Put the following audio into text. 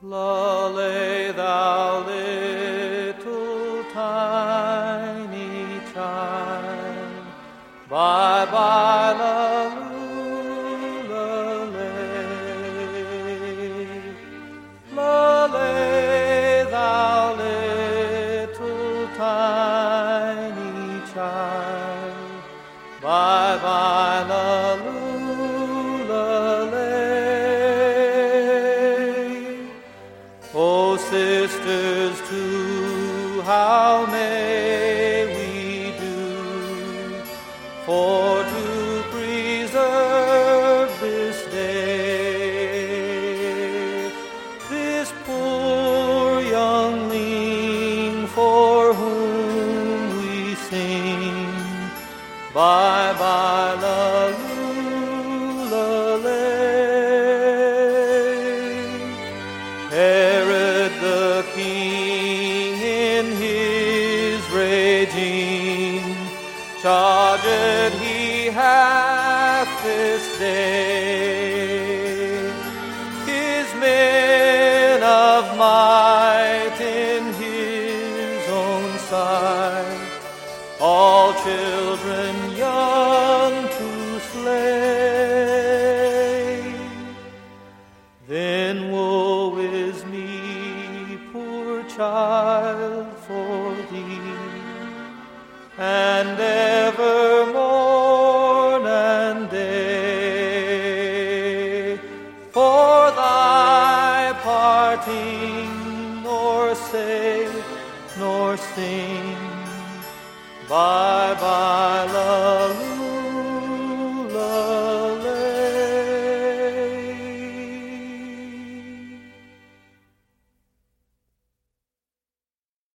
Lay thou little tiny child, bye bye, lay thou little tiny child, bye bye, O sisters, too, how may we do for to preserve this day, this poor youngling for whom we sing, bye bye, Herod the king in his raging charged he hath this day his men of might in his own sight, all children young to slay. Then woe is me, poor child, for thee, and ever morn and day, for thy parting, nor say, nor sing, bye bye.